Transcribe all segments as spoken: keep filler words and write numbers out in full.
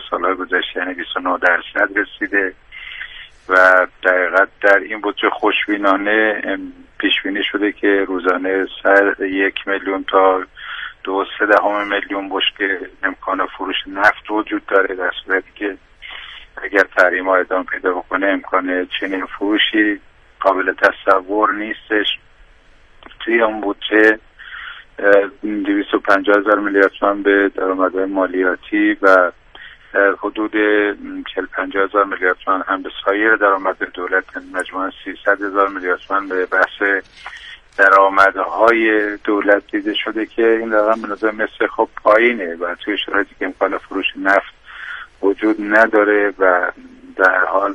سالهای گذشته یعنی بیست و نه درصد رسیده و دقیقاً در این بودجه خوشبینانه پیش بینی شده که روزانه سر یک میلیون تا دو سه دهم میلیون بشکه امکان فروش نفت وجود داره، در صورتی که اگر تحریم ها ادامه پیدا بکنه امکان چنین فروشی قابل تصور نیستش. توی اون بودجه دویست و پنجاه هزار میلیارد تومان به درآمدهای مالیاتی و حدود چهل پنجاه هزار میلیارد تومان هم به سایر درآمد دولت، مجموعاً سیصد هزار میلیارد تومان به بحث درآمدهای دولت دیده شده که این رقم به نظر مثل خب پایینه و توی شرایطی که امکان فروش نفت وجود نداره و در حال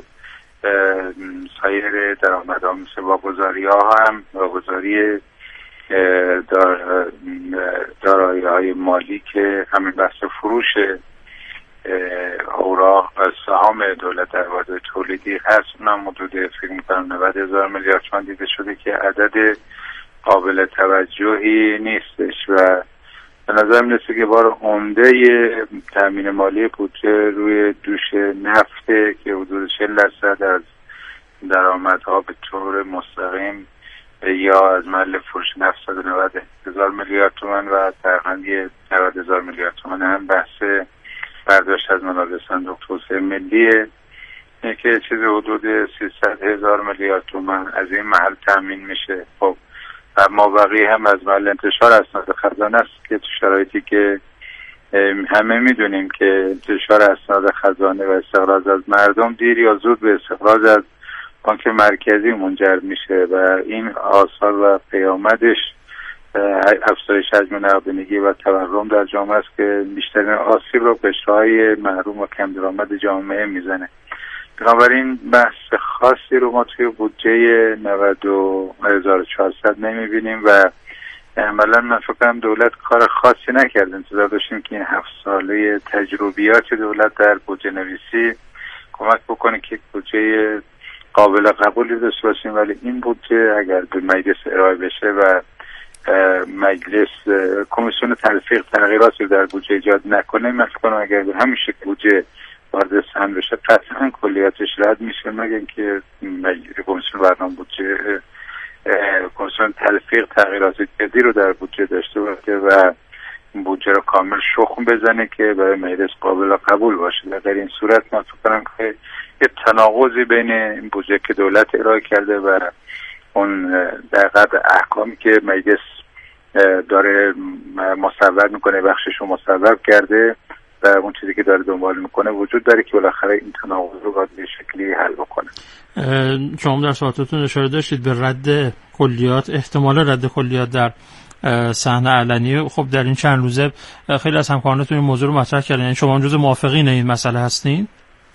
سایر درآمدها مثل واگذاری ها هم واگذاری دارایی‌های مالی که همین بحث فروش اوراق سهام دولت در بازار تولیدی هست، اونم حدود فکر می‌کنم نود هزار میلیارد تومان دیده شده که عدد قابل توجهی نیستش و به نظر میرسه که بار عمده تامین مالی بودجه روی دوش نفته که حدود چهل درصد از درآمدها به طور مستقیم یا از محل فروش نفت صد و نود هزار میلیارد تومان و تقریباً نود هزار میلیارد تومان هم بحث برداشت از منابع صندوق توسعه ملیه که چیز حدود سیصد هزار میلیارد تومان از این محل تامین میشه. خب و مابقی هم از محل انتشار اسناد خزانه است که تو شرایطی که همه میدونیم که انتشار اسناد خزانه و استخراج از مردم دیر یا زود به استخراج از بانک مرکزی منجر میشه و این آثار و پیامدش افزایش حجم نقدینگی و تورم در جامعه است که بیشترین آسیب رو قشرهای محروم و کم درآمد جامعه میزنه. بنابراین بحث خاصی رو ما توی بودجه نود هزار و چهارصد نمیبینیم و عملا من فکر کنم دولت کار خاصی نکرد. انتظار داشتیم که این هفت ساله تجربیات دولت در بودجه نویسی کمک بکنه که بودجه قابل قبولی داشته باشیم، ولی این بودجه اگر به مجلس ارائه بشه و مجلس کمیسیون تلفیق تغییراتی رو در بودجه ایجاد نکنه، من فکر کنم اگر به همین شکل بودجه وارد سن بشه قطعا کلیاتش رد میشه، مگر اینکه کمیسیون برنامه بودجه کمیسیون تلفیق تغییرات جدی رو در بودجه داشته باشه و بودجه رو کامل شخم بزنه که برای مجلس قابل قبول باشه. در این صورت من فکر کنم که یه تناقضی بین این بودجه که دولت ارائه کرده و اون در قدر احکامی که مجلس داره مصوب میکنه، بخشش رو مصوب کرده و اون چیزی که داره دنبال میکنه وجود داره که بالاخره این تناقض رو باید به شکلی حل بکنه. شما در صحبتتون اشاره داشتید به رد کلیات، احتمال رد کلیات در صحنه علنی. خب در این چند روزه خیلی از همکارانتون این موضوع رو مطرح کردن، یعنی شما جزو موافقین این مسئله هستین؟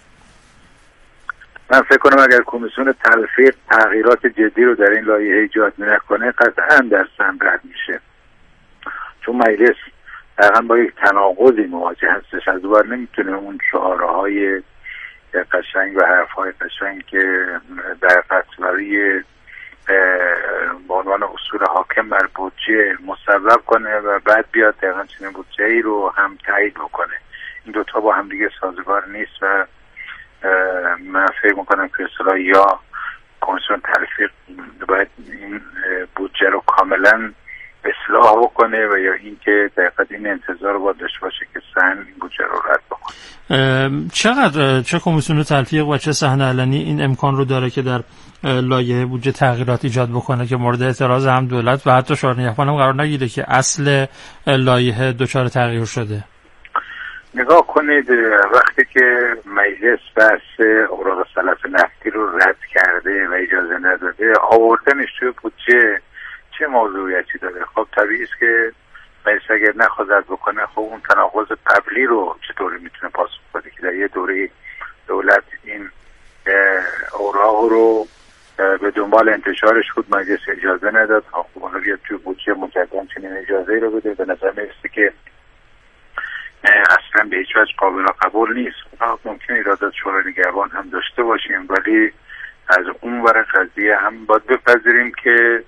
من فکر کنم اگر کمیسیون تلفیق تغییرات جدی رو در این لایحه ایجاد نکنه قطعا در سن رد میشه، چون مجلس دقیقا با یک تناقضی مواجه هستش. از دوباره نمیتونه اون شعارهای قشنگ و حرفهای قشنگ که در برای به عنوان اصول حاکم بر بودجه مصوب کنه و بعد بیاد دقیقا چنین بودجه ای رو هم تایید بکنه. این دوتا با هم دیگه سازگار نیست و من فکر میکنم که اصطلاح یا کمیسیون تلفیق باید این بودجه رو کاملا اصلاح بکنه و یا اینکه دقیقاً این انتظار رو باید داشته باشه که صحن این بودجه رو رد بکنه. چقدر چه کمیسیون تلفیق و چه صحنه علنی این امکان رو داره که در لایحه بودجه تغییرات ایجاد بکنه که مورد اعتراض هم دولت و حتی شورای نگهبان هم قرار نگیره که اصل لایحه دچار تغییر شده؟ نگاه کنید، وقتی که مجلس بحث اوراق سلف نفتی رو رد کرده و اجازه نداده، آوردنش توی بودجه چه موضوعیتی داره؟ خب طبیعی است که مجلس اگر نخواد رد بکنه، خب اون تناقض قبلی رو چطوری میتونه پاسخ بده که در یه دوره دولت این اوراق رو به دنبال انتشارش بود، مجلس اجازه نداد، خب اون رو بیاد توی بودجه مجددا چنین اجازه رو بده. به نظر میرسه که اصلا به هیچ وجه قابل قبول نیست. ممکن ایرادات شورای نگهبان هم داشته باشیم، ولی از اون ور قضیه هم باید بپذیریم که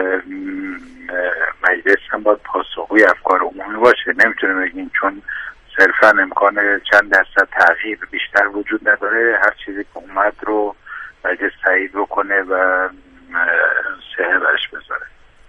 مجلس هم باید پاسخگوی افکار عمومی باشه. نمیتونه بگیم چون صرفا امکان چند درصد تغییر بیشتر وجود نداره. هر چیزی که اومد رو مجلس تایید بکنه و صحه برش بذاره.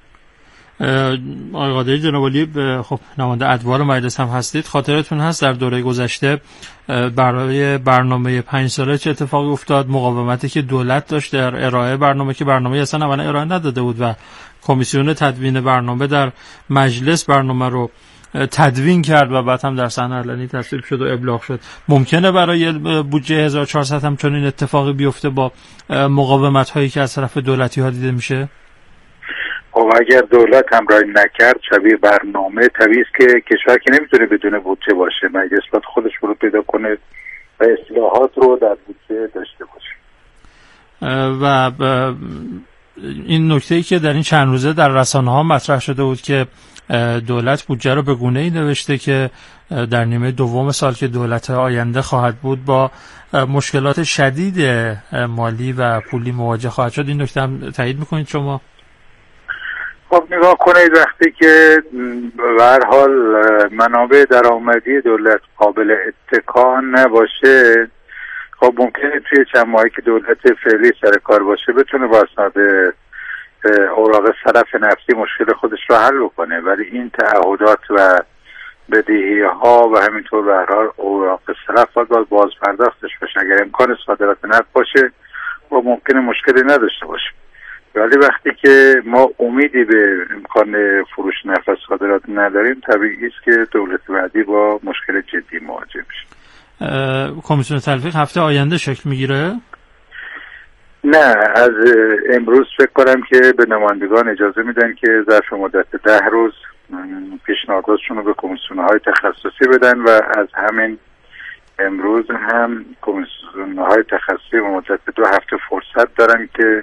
آقای قادری جناب عالی، خب نماینده ادوار مجلس هم هستید، خاطرتون هست در دوره گذشته برای برنامه پنج ساله چه اتفاقی افتاد؟ مقاومتی که دولت داشت در ارائه برنامه که برنامه اصلا اولا ارائه نداده بود و کمیسیون تدوین برنامه در مجلس برنامه رو تدوین کرد و بعد هم در صحنه علنی تصویب شد و ابلاغ شد. ممکنه برای بودجه هزار و چهارصد هم چنین اتفاقی بیفته با مقاومت هایی که از طرف دولتی ها دیده میشه؟ خب اگر دولت همراهی نکرد شبیه برنامه، طبیعی است که کشور که نمیتونه بدون بودجه باشه، مجلس باید خودش رو پیدا کنه و اصلاحات رو در بودجه داشته باشه. و این نکته‌ای که در این چند روزه در رسانه ها مطرح شده بود که دولت بودجه رو به گونه‌ای نوشته که در نیمه دوم سال که دولت آینده خواهد بود با مشکلات شدید مالی و پولی مواجه خواهد شد. این نکته هم تایید میکنید شما؟ خب نگاه کنید، وقتی که به هر حال منابع درآمدی دولت قابل اتکا نباشه، خب ممکنه توی چند ماهی که دولت فعلی سر کار باشه بتونه با اسناد اوراق سلف نفتی مشکل خودش رو حل بکنه، ولی این تعهدات و بدهی ها و همینطور به هر حال اوراق سلف باید باز پرداختش بشه. اگر امکان صادرات نفت باشه خب ممکنه مشکلی نداشته باشه، ولی وقتی که ما امیدی به امکان فروش نفت صادرات نداریم، طبیعی است که دولت بعدی با مشکل جدی مواجه میشه. کمیسیون تلفیق هفته آینده شکل میگیره؟ نه، از امروز فکر کنم که به نمایندگان اجازه میدن که ظرف مدت ده روز پیشنهاداتشون رو به کمیسیون‌های تخصصی بدن و از همین امروز هم کمیسیون‌های تخصصی به مدت دو هفته فرصت دارن که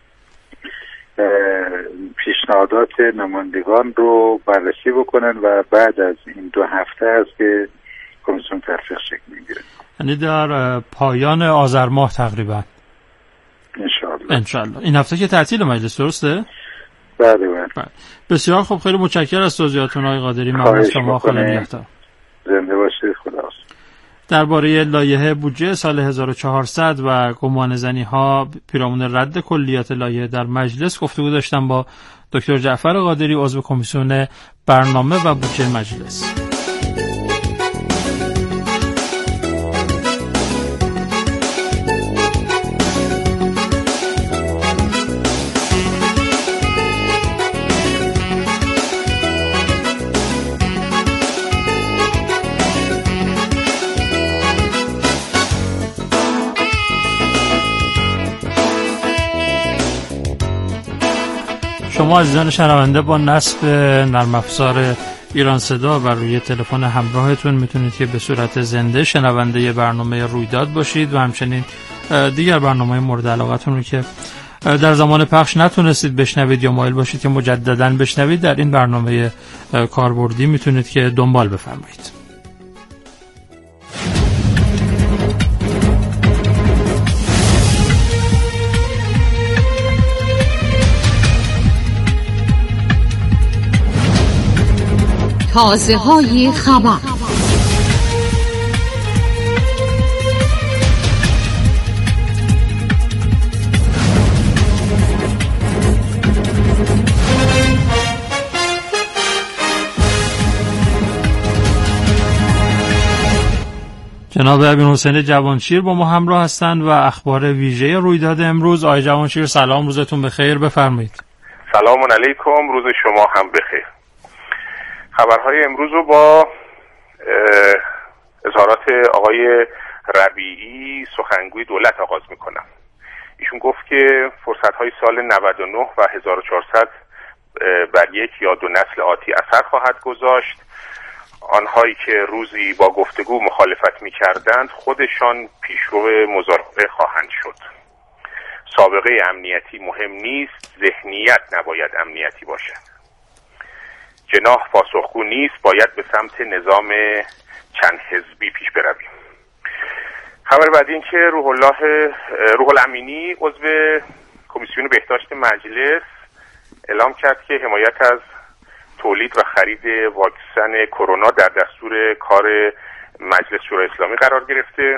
پیشنهادات نمایندگان رو بررسی بکنن و بعد از این دو هفته است که کمیسیون تلفیق شکل میگیره. یعنی در پایان آذر ماه تقریبا انشاءالله. انشاءالله. این هفته که تعطیل مجلس درسته؟ بله بله. بسیار خوب، خیلی متشکرم از توضیحاتتون آقای قادری. ممنون شما، خدا نگهدار. زنده باشید. خدا. درباره لایحه بودجه سال هزار و چهارصد و گمانه‌زنی ها پیرامون رد کلیات لایحه در مجلس گفتگو داشتم با دکتر جعفر قادری، عضو کمیسیون برنامه و بودجه مجلس. شما عزیزان شنونده با نصب نرم افزار ایران صدا و روی تلفن همراهتون میتونید که به صورت زنده شنونده برنامه رویداد باشید و همچنین دیگر برنامه مورد علاقتون رو که در زمان پخش نتونستید بشنوید یا مایل باشید که مجدداً بشنوید در این برنامه کاربردی میتونید که دنبال بفرمایید. تازه های خبر. جناب امیرحسین جوانشیر با ما همراه هستند و اخبار ویژه رویداد امروز. آقای جوانشیر سلام، روزتون بخیر، بفرمایید. سلام علیکم، روز شما هم بخیر. خبرهای امروز رو با اظهارات آقای ربیعی سخنگوی دولت آغاز میکنم. ایشون گفت که فرصتهای سال نود و نه و هزار و چهارصد بر یک یا دو نسل آتی اثر خواهد گذاشت. آنهایی که روزی با گفتگو مخالفت میکردند خودشان پیشرو مذاکره خواهند شد. سابقه امنیتی مهم نیست، ذهنیت نباید امنیتی باشد. جناح پاسخگو نیست، باید به سمت نظام چند حزبی پیش برویم. خبر بعد این که روح الله روح الامینی عضو کمیسیون بهداشت مجلس اعلام کرد که حمایت از تولید و خرید واکسن کرونا در دستور کار مجلس شورای اسلامی قرار گرفته.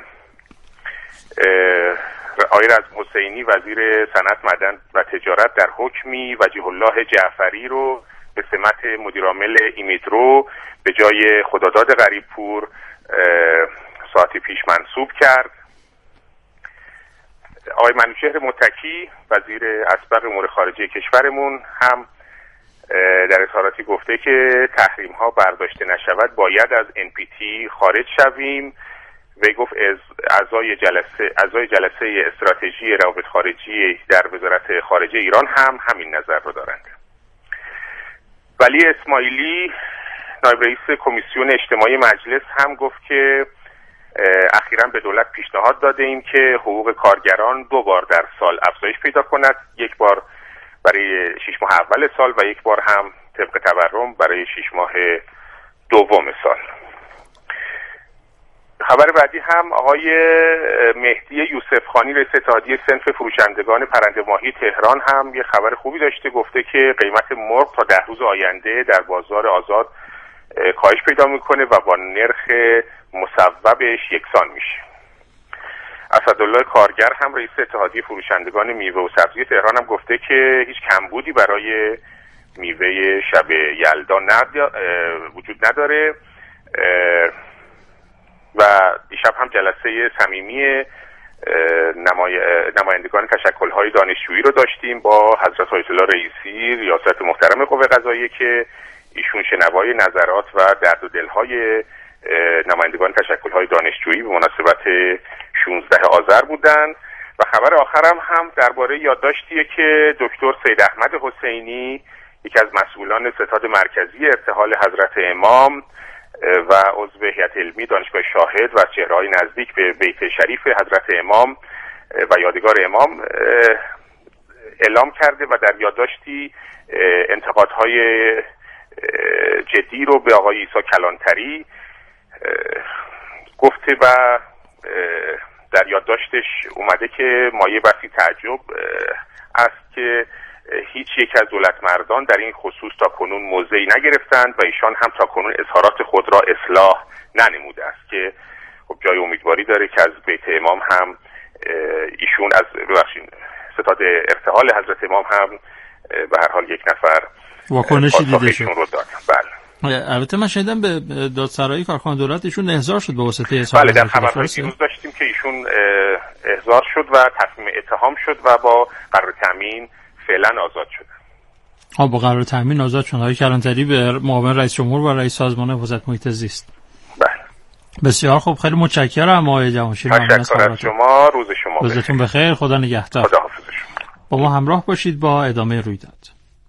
آقای رضا حسینی وزیر صنعت، معدن و تجارت در حکمی وجیه الله جعفری رو به سمت مدیرعامل ایمیدرو به جای خداداد غریبپور ساعتی پیش منصوب کرد. آقای منوچهر متکی وزیر اسبق امور خارجه کشورمون هم در اظهاراتی گفته که تحریم ها برداشته نشود باید از ان پی تی خارج شویم. وی گفت اعضای جلسه اعضای جلسه استراتژی روابط خارجی در وزارت خارجه ایران هم همین نظر رو دارند. ولی اسماعیلی نایب رئیس کمیسیون اجتماعی مجلس هم گفت که اخیراً به دولت پیشنهاد داده ایم که حقوق کارگران دو بار در سال افزایش پیدا کند، یک بار برای شش ماه اول سال و یک بار هم طبق تورم برای شش ماه دوم سال. خبر بعدی هم آقای مهدی یوسف خانی رئیس اتحادیه صنف فروشندگان پرنده ماهی تهران هم یه خبر خوبی داشته، گفته که قیمت مرغ تا ده روز آینده در بازار آزاد کاهش پیدا میکنه و با نرخ مصوبش یکسان میشه. اسدالله کارگر هم رئیس اتحادیه فروشندگان میوه و سبزی تهران هم گفته که هیچ کمبودی برای میوه شب یلدا وجود نداره و دیشب هم جلسه صمیمی نمای... نمایندگان تشکل‌های دانشجویی رو داشتیم با حضرت آیت الله رئیسی ریاست محترم قوه قضاییه که ایشون شنوای نظرات و درد و دل‌های نمایندگان تشکل‌های دانشجویی به مناسبت شانزده آذر بودن. و خبر آخرم هم درباره یادداشتیه که دکتر سید احمد حسینی یکی از مسئولان ستاد مرکزی ارتحال حضرت امام و عضو هیئت علمی دانشگاه شاهد و چهره‌های نزدیک به بیت شریف حضرت امام و یادگار امام اعلام کرده و در یادداشتی انتقادهای جدی رو به آقای عیسی کلانتری گفته و در یادداشتش اومده که مایه بسی تعجب است که هیچ یک از دولت مردان در این خصوص تا کنون موضعی نگرفتند و ایشان هم تا کنون اظهارات خود را اصلاح ننموده است که خب جای امیدواری داره که از بیت امام هم ایشون از ببخشید ستاد ارتحال حضرت امام هم به هر حال یک نفر واکنشی دیده شد. بله. البته من شنیدم به دادسرایی کارخانه دولت ایشون احضار شد به واسطه اظهار. بله، در خبرهای دیروز داشتیم که ایشون احضار شد و تصمیم اتهام شد و با قرار تامین فعلا آزاد شد. ها با قرار تامین آزاد شد. آقای کلانتری به معاون رئیس جمهور و رئیس سازمان حفاظت محیط زیست. بله. بسیار خوب، خیلی متشکرم آقای جوانشیر. تشکر از شما، روز شما بخیر. روزتون بخیر، خدا نگهدار. خداحافظ شما. با ما همراه باشید با ادامه رویداد.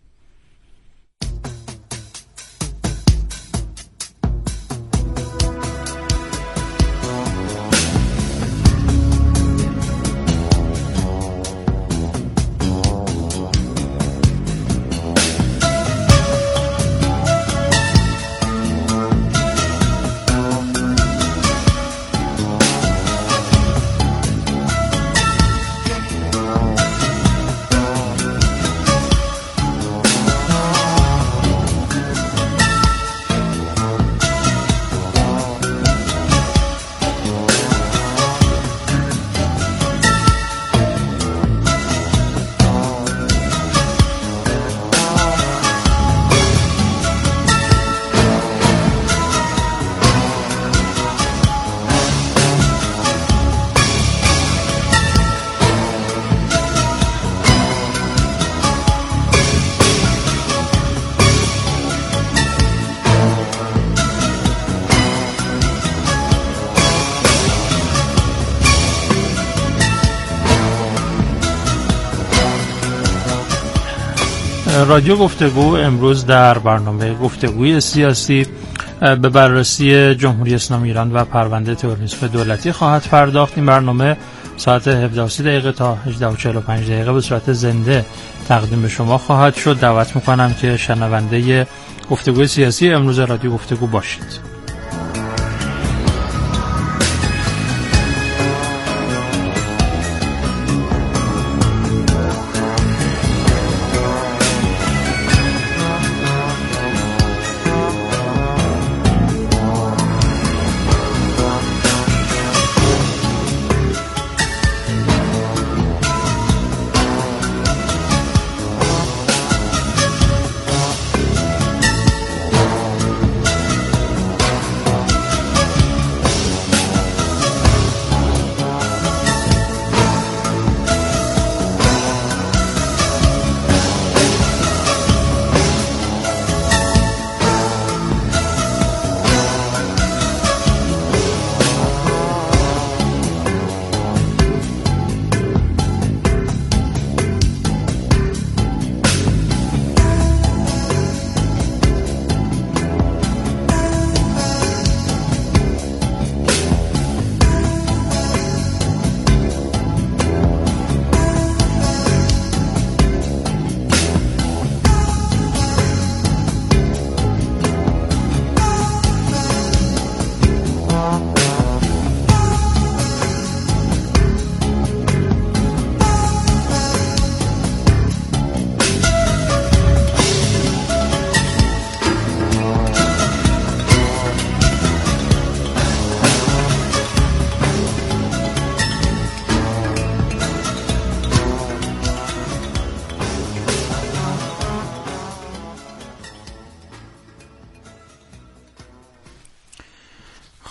رادیو گفتگو امروز در برنامه گفتگوی سیاسی به بررسی جمهوری اسلامی ایران و پرونده تروریسم دولتی خواهد پرداخت. این برنامه ساعت هفده و سی دقیقه تا هجده و چهل و پنج دقیقه به صورت زنده تقدیم به شما خواهد شد. دعوت میکنم که شنونده گفتگوی سیاسی امروز رادیو گفتگو باشید.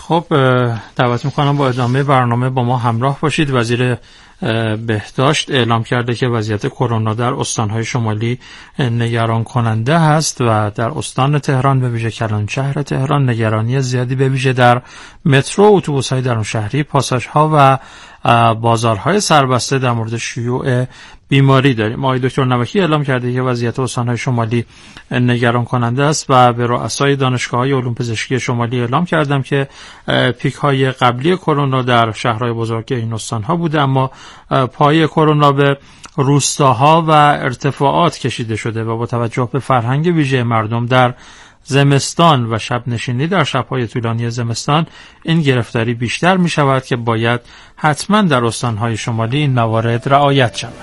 خب دعوت میکنم با ادامه برنامه با ما همراه باشید. وزیر بهداشت اعلام کرده که وضعیت کرونا در استانهای شمالی نگران کننده هست و در استان تهران به ویژه کلانشهر تهران نگرانی زیادی به ویژه در مترو، اتوبوس‌های درون شهری، پاساژها و بازارهای سربسته در مورد شیوع بیماری داریم. آقای دکتر نمکی اعلام کرده که وضعیت استان‌های شمالی نگران کننده است و به رؤسای دانشگاه‌های علوم پزشکی شمالی اعلام کردم که پیک‌های قبلی کرونا در شهرهای بزرگ این استان‌ها بوده، اما پای کرونا به روستاها و ارتفاعات کشیده شده و با توجه به فرهنگ ویژه مردم در زمستان و شب نشینی در شب‌های طولانی زمستان این گرفتاری بیشتر می شود که باید حتما در استان‌های شمالی این موارد رعایت شود.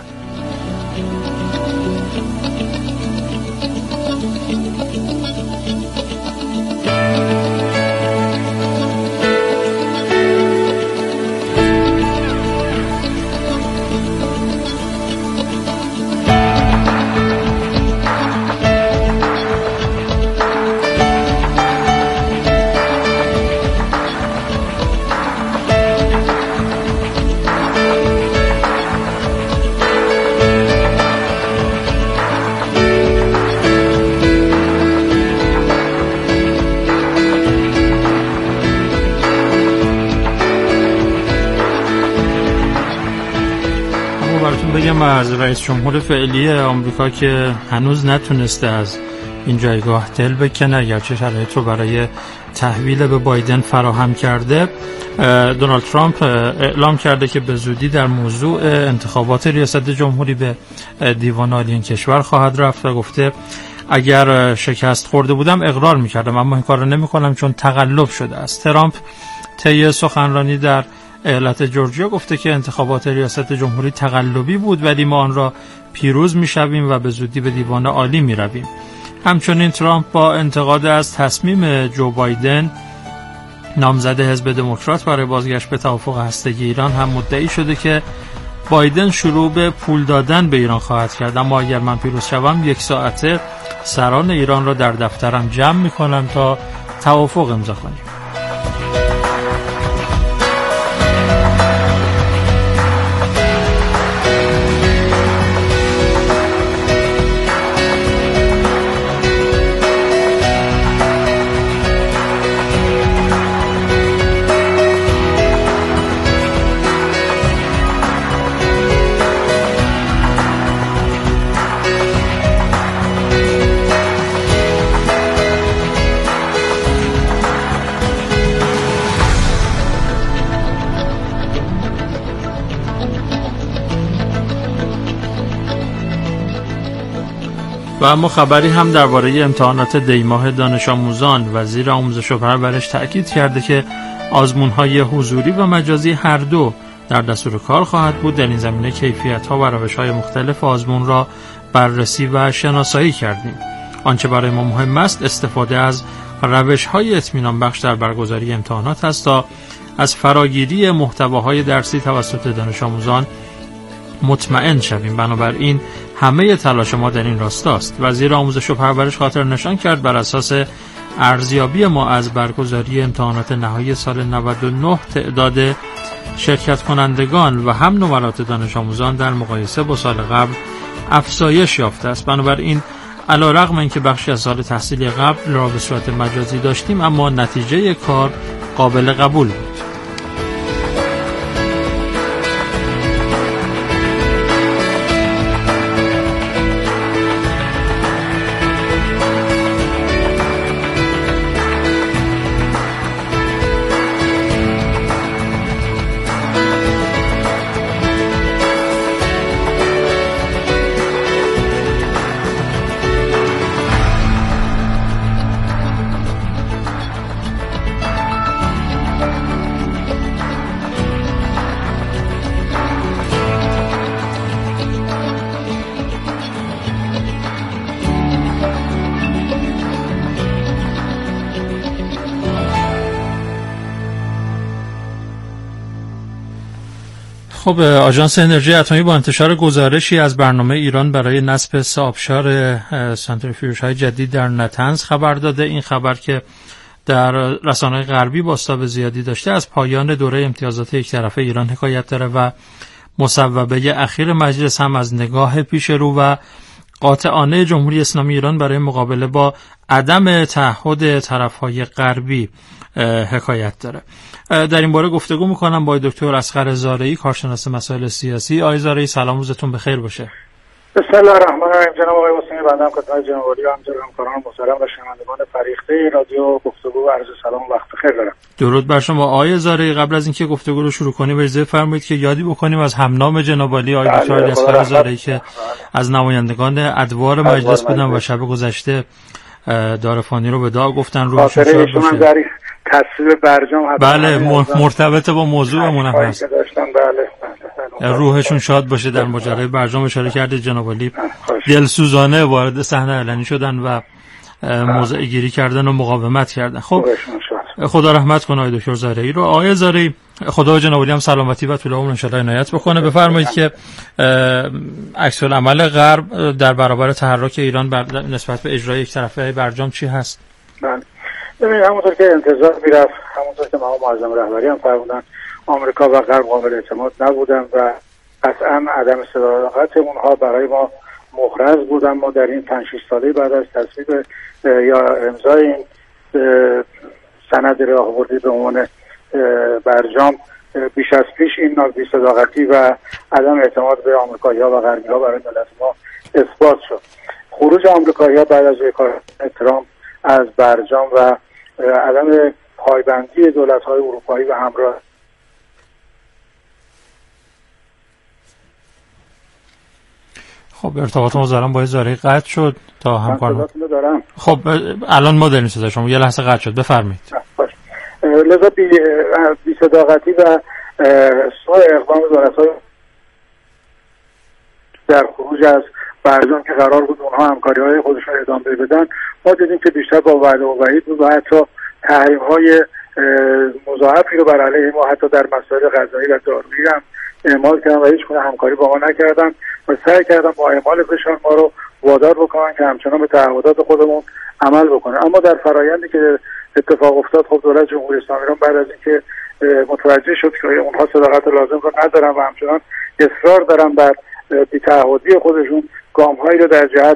بگم از رئیس جمهور فعلی آمریکا که هنوز نتونسته از این جایگاه دل بکنه، اگرچه شرایط رو برای تحویل به بایدن فراهم کرده. دونالد ترامپ اعلام کرده که به زودی در موضوع انتخابات ریاست جمهوری به دیوان عالی این کشور خواهد رفت و گفته اگر شکست خورده بودم اقرار میکردم، اما این کار رو نمی کنم چون تقلب شده است. ترامپ طی سخنرانی در ایالت جورجیا گفته که انتخابات ریاست جمهوری تقلبی بود ولی ما آن را پیروز میشویم و به زودی به دیوان عالی میرویم. همچنین ترامپ با انتقاد از تصمیم جو بایدن نامزد حزب دموکرات برای بازگشت به توافق هسته‌ای ایران هم مدعی شده که بایدن شروع به پول دادن به ایران خواهد کرد، اما اگر من پیروز شوم یک ساعته سران ایران را در دفترم جمع میکنم تا توافق امضا کنیم. و اما خبری هم درباره امتحانات دیماه دانش آموزان. وزیر آموزش و پرورش تأکید کرده که آزمون‌های حضوری و مجازی هر دو در دستور کار خواهد بود. در این زمینه کیفیت‌ها و روش‌های مختلف آزمون را بررسی و شناسایی کردیم. آنچه برای ما مهم است استفاده از روش‌های اطمینان بخش در برگزاری امتحانات است تا از فراگیری محتواهای درسی توسط دانش آموزان مطمئن شویم. بنابراین همه تلاش ما در این راستا است. وزیر آموزش و پرورش خاطر نشان کرد بر اساس ارزیابی ما از برگزاری امتحانات نهایی سال نود و نه تعداد شرکت کنندگان و هم نمرات دانش آموزان در مقایسه با سال قبل افزایش یافته است. بنابراین علیرغم اینکه بخشی از سال تحصیلی قبل را به صورت مجازی داشتیم، اما نتیجه کار قابل قبول بود. خب آژانس انرژی اتمی با انتشار گزارشی از برنامه ایران برای نصب سه آبشار سانتریفیوژهای جدید در نتنز خبر داده. این خبر که در رسانه‌های غربی بازتاب زیادی داشته، از پایان دوره امتیازات یک طرفه ایران حکایت داره و مصوبه اخیر مجلس هم از نگاه پیش رو و قاطعانه جمهوری اسلامی ایران برای مقابله با عدم تعهد طرف‌های غربی حکایت داره. در این باره گفتگو میکنم با دکتر اصغر زارعی، کارشناس مسائل سیاسی. آقای زارعی سلام، روزتون بخیر باشه. بسم الله الرحمن الرحیم. جناب آقای حسینی، بنده هم خدمت جناب عالی و همچنین همکاران محترم و شنوندگان فریخته رادیو گفتگو عرض سلام و وقت بخیر دارم. درود بر شما. آقای زارعی، قبل از اینکه گفتگو رو شروع کنیم اجازه فرمایید که یادی بکنیم از همنام جناب عالی آقای دکتر اصغر زارعی که از نمایندگان ادوار مجلس بودن و شب گذشته دارفانی رو به داغ گفتن. روحشون شاد باشه. تصویب برجام بله مرتبط با موضوعمون هست. بله روحشون شاد باشه. در ماجرای برجام اشاره کرده جناب عالی دلسوزانه وارد صحنه علنی شدن و موضع گیری کردن و مقاومت کردن. خب خدا رحمت کنه آقای دکتر زارعی رو. آقای زارعی، خدا جناب عالی هم سلامتی و طول عمر ان شاء الله عنایت بکنه. بفرمایید که عکس العمل غرب در برابر تحرک ایران بر نسبت به اجرای یک طرفه برجام چی هست؟ بله ببینید، همونطور که انتظار میرفت، همونطور که مقام معظم رهبری هم فرمودن، آمریکا و غرب قابل اعتماد نبودن و قطعا عدم صداقت اونها برای ما مخرج بودن. ما در این پنج شش ساله بعد از تصویب یا امضای این سند راهبردی به عنوان برجام بیش از پیش این نوع بی‌صداقتی و عدم اعتماد به آمریکایی‌ها و غربی‌ها برای ملت ما اثبات شد. خروج آمریکایی‌ها بعد از کار ترامپ از برجام و عدم پایبندی دولت‌های اروپایی و همراه خب ارتباط مزارم با زارعی قطع شد تا همکارم. خب الان ما داریم صدا شما، یه لحظه قطع شد، بفرمایید. لذا بی, بی صداقتی و سوء اقدام دولت‌های در خروج از برجام که قرار بود اونها همکاری‌های خودشون ادامه بدن، ما دیدیم که بیشتر با وعده و وعید بود و حتی تحریم‌های مضاعفی رو بر علیه ما حتی در مسائل غذایی و دارویی هم اعمال کردن و هیچ گونه همکاری با ما نکردن و سعی کردن با اعمال فشار ما رو وادار بکنن که همچنان به تعهدات خودمون عمل بکنن. اما در فرایندی که اتفاق افتاد، خب دولت جمهوری اسلامی ایران بعد از اینکه متوجه شد که اونها صداقت لازم رو ندارن و همچنان اصرار دارن بر بی‌تعهدی خودشون، گام‌هایی رو در جهت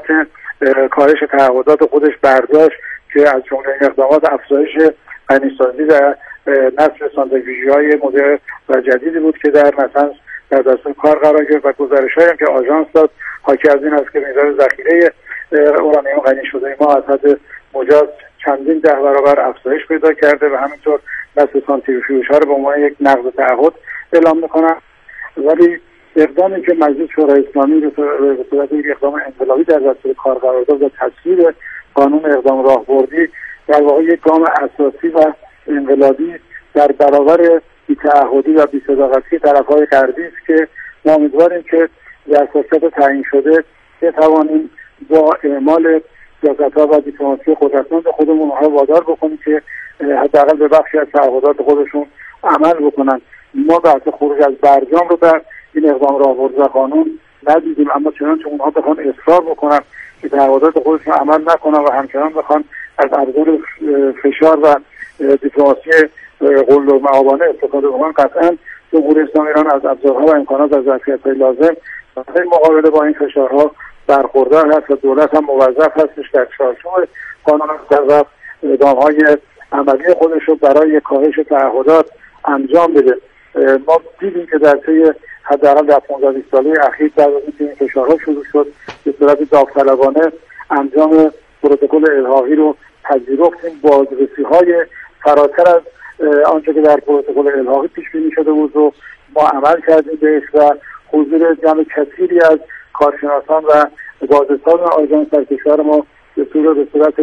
کاهش تعهدات خودش برداشت که از جمله اقدامات افزایش غنیسازی و نصب ساندویچ‌های مدرن و جدیدی بود که در مثلا در دستور کار قرار گرفت و گزارش‌هایی هم که آژانس داد حاکی از این است که میزان ذخیره اورانیوم غنی شده ما از حد مجاز چندین ده برابر افزایش پیدا کرده و همینطور نصب سانتریفیوژها رو به عنوان یک نقض تعهد اعلام می‌کنن. ولی اقدامی که مجلس شورای اسلامی به صورت یک اقدام انقلابی در دستور کار قرار داد و تصویب قانون اقدام راهبردی در واقع یک گام اساسی و انقلابی در برابر بی‌تعهدی و بی‌صداقتی طرف‌های غربی است که ما امیدواریم که در فرصت تعیین شده بتوانیم با اعمال سیاست‌ها و دیپلماسی قدرتمند خودمون ها وادار بکنیم که حداقل به بخشی از تعهدات خودشون عمل بکنن. ما بحث خروج از برجام رو در این اقدام راهبردی و قانون ندیدیم، اما چنانچه اونها بخوان اصرار بکنن که تعهدات خودشون عمل نکنن و همچنان بخوان از ابزار فشار و دیپلماسی قول و معابانه استفاده بکنن، قطعا جمهوری اسلامی ایران از ابزارها و امکانات و ظرفیت‌های لازم برای مقابله با این فشارها برخوردار هست و دولت هم موظف هستش در چارچوب قانون مقرر اقدام‌های عملی خودش رو برای کاهش تعهدات انجام بده. ما دیدیم که در طی حداقل در پانزده بیست ساله اخیر بعد از اینکه این فشارها شروع شد به صورت داوطلبانه انجام پروتکل الحاقی رو پذیرفتیم. بازرسی‌های فراتر از آنچه که در پروتکل الحاقی پیش بینی شده بود رو ما عمل کردیم بهش و حضور جمع کثیری از کارشناسان و بازرسان آژانس در کشور ما به صورت به صورت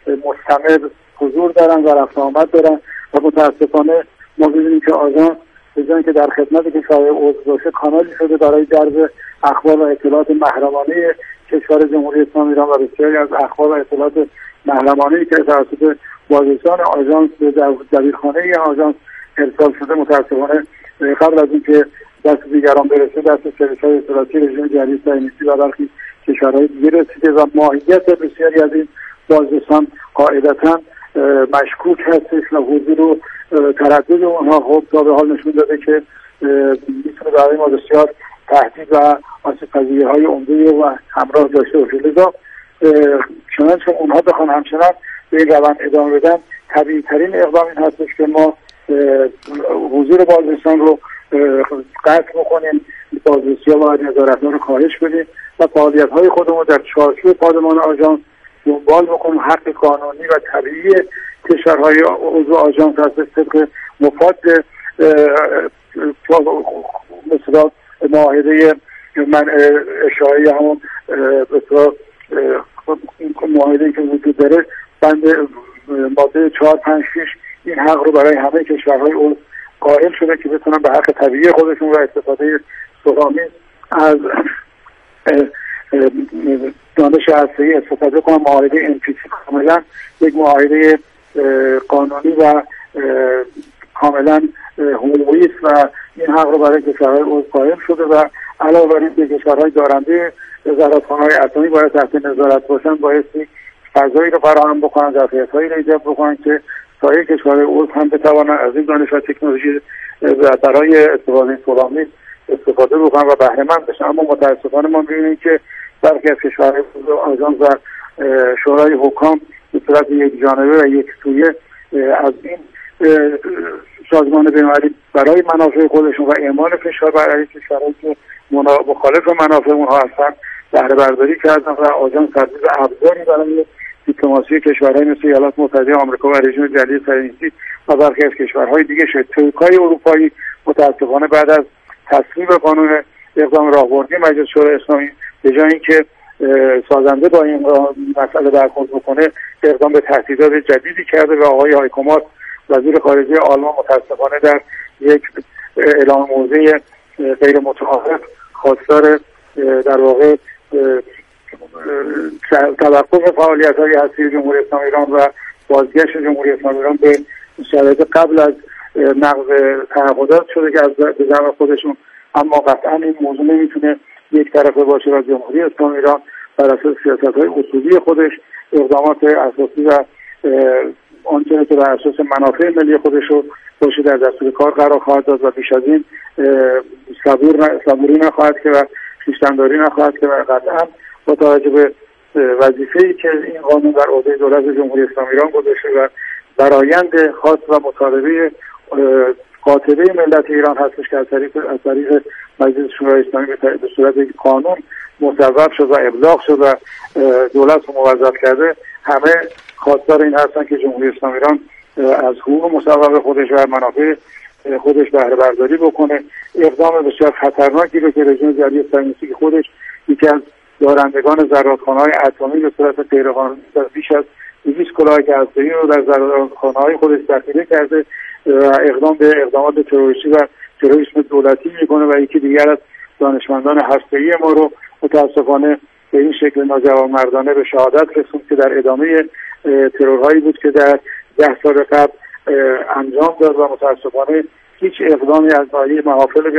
مستمر حضور دارن و رفت آمد دارن و متاسفانه ما می‌بینیم که آژانس به جای که در خدمت کشورهای عضو باشه کانالی شده برای درز اخبار و اطلاعات محرمانه کشور جمهوری اسلامی ایران و بسیاری از اخبار و اطلاعات محرمانه‌ای که توسط بازرسان آژانس به دبیرخانه این آژانس ارسال شده متاسفانه قبل از اینکه دست دیگران برسه دست سرویس‌های اطلاعاتی رژیم جمهوری صهیونیستی و برخی کشورهای دیگه رسیده و ماهیت بسیاری از این بازرسان قاعدتاً مشکوک هستش و حضور و تردد اونها خب تا به حال نشون داده که میتونه برای ما بسیار تهدید و آسیب‌پذیری های عمده و همراه داشته باشه. لذا چنانچه اونها بخوان همچنان به این روند ادامه بدن، طبیعی ترین اقدام این هستش که ما حضور بازرسان رو قطع بکنیم، بازرسی‌ها و نظارت‌ها رو کاهش بدیم و فعالیت‌های خودمون در چارچوب پادمان آژانس دنبال بکنیم. حق قانونی و طبیعی کشورهای عضو آژانس هست طبق مفاد مثلا معاهده منع اشاعه همون مثلا معاهده‌ای که وجود داره بند ماده چهار پنج شش این حق رو برای همه کشورهای عضو قائل شده که بتونن به حق طبیعی خودشون و استفاده صلح‌آمیز از دانش هسته‌ای استفاده کنن. معاهده ان پی تی کاملا یک معاهده قانونی و کاملا حقوقی است و این حق رو برای کشورهای عضو قائل شده و علاوه بر اینکه کشورهای دارنده زرادخانه‌های اتمی باید تحت نظارت باشن، بایستی فضایی رو فراهم بکنن، ظرفیت‌هایی رو ایجاد بکنن که سایر کشورهای عضو هم بتوانن از این دانش و تکنولوژی برای استفاده صلح‌آمیز استفاده بکنن و بهره مند بشن. اما متاسفانه ما می‌بینیم که برخی از کشورهای عضو آژانس و شورای حکام به صورت یک جانبه و یک سویه از این سازمان بین‌المللی برای منافع خودشون و اعمال فشار بر علیه کشورهایی که مخالف منافع اونها هستن بهره برداری کردن و آژانس تبدیل به ابزاری برای دیپلماسی کشورهای مثل ایالات متحده آمریکا و رژیم جمهوری صهیونیستی و برخی از کشورهای دیگه شد. ترکای اروپایی متاسفانه بعد از تصویب قانون اقدام راهبردی مجلس شورای اسلامی به جای اینکه سازنده با این مسئله برخورد بکنه اقدام به تهدیدات جدیدی کرده و آقای هایکومات وزیر خارجه آلمان متاسفانه در یک اعلام موضع غیر متعارف خواستار در واقع توقف فعالیت‌های هسته‌ای جمهوری اسلامی ایران و بازگشت جمهوری اسلامی ایران به شرایط قبل از نقض تعهدات شده که از به زعم خودشون. اما قطعا این موضوع نمیتونه یک طرفه باشه و جمهوری اسلامی ایران بر اساس سیاست‌های اصولی خودش اقدامات اساسی و آنچه که بر اساس منافع ملی خودش رو باشه در دستور کار قرار خواهد داد و بیش از این صبور صبوری نخواهد که و خویشتن‌داری نخواهد که و قطعا با توجه به وظیفه‌ای که این قانون در عهده دولت جمهوری اسلامی ایران گذاشته و برآیند خاص و مطالبه قاطبه ملت ایران هستش که از طریق از طریق مجلس شورای اسلامی به صورت یک قانون مصوب شد و ابلاغ شد و دولت رو موظف کرده، همه خواستار این هستن که جمهوری اسلامی ایران از حقوق مصوب خودش و منافع خودش بهره برداری بکنه. اقدام بسیار خطرناکی رو که رژیم جمهوری صهیونیستی که خودش یکی از دارندگان زرادخانه‌های اتمی به صورت غیرقانونی بیش از دویست کلاه هسته‌ای رو در زرادخانه‌های خودش ذخیره کرده و اقدام به اقدامات تروریستی و تروریسم دولتی میکنه و یکی دیگر از دانشمندان هسته‌ای ما رو متاسفانه به این شکل ناجوانمردانه به شهادت رسوند که در ادامه ترورهایی بود که در ده سال قبل انجام داد و متاسفانه هیچ اقدامی از ناحیه محافل